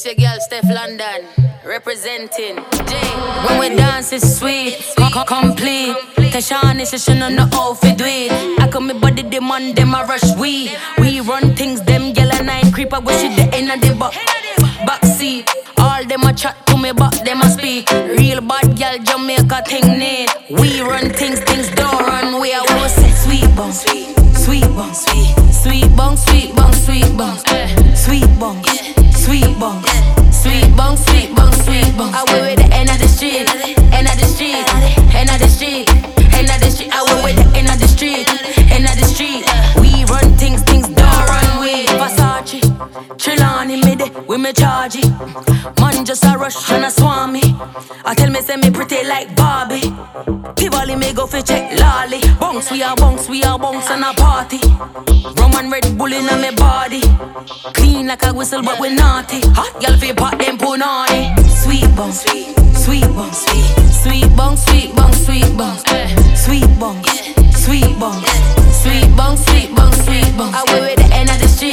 your girl Steph London, representing J. When we dance it's sweet, complete. Tashani session on the outfit with. I come me body demand them a rush we run things them girl and I creep I wish it the end of the backseat. All them a chat to me but them a speak. Real bad girl Jamaica thing need. We run things don't run. We always say sweet bong, sweet bong, sweet bong, sweet bong, sweet bong, sweet bong, sweet bong, sweet bong, sweet bong, sweet bong. I went with the end of the street, end of the street, end of the street, end of the street. I went with the end of the street, end of the street. We run things don't run. We Versace, Trelawney me de, we me charge it. Man just a rush and a swarm me. I tell me say me pretty like Barbie. Tivoli me go fi check lolly. Bounce we a bounce and a party. Rum and Red Bull in me body. Clean like a whistle but we naughty. Hot girl fi pot them punani. Sweet bong, sweet bong, sweet bong, sweet bong, sweet bong, sweet bong, sweet bong, sweet bong, sweet bong, sweet bong. I went with the end of the street.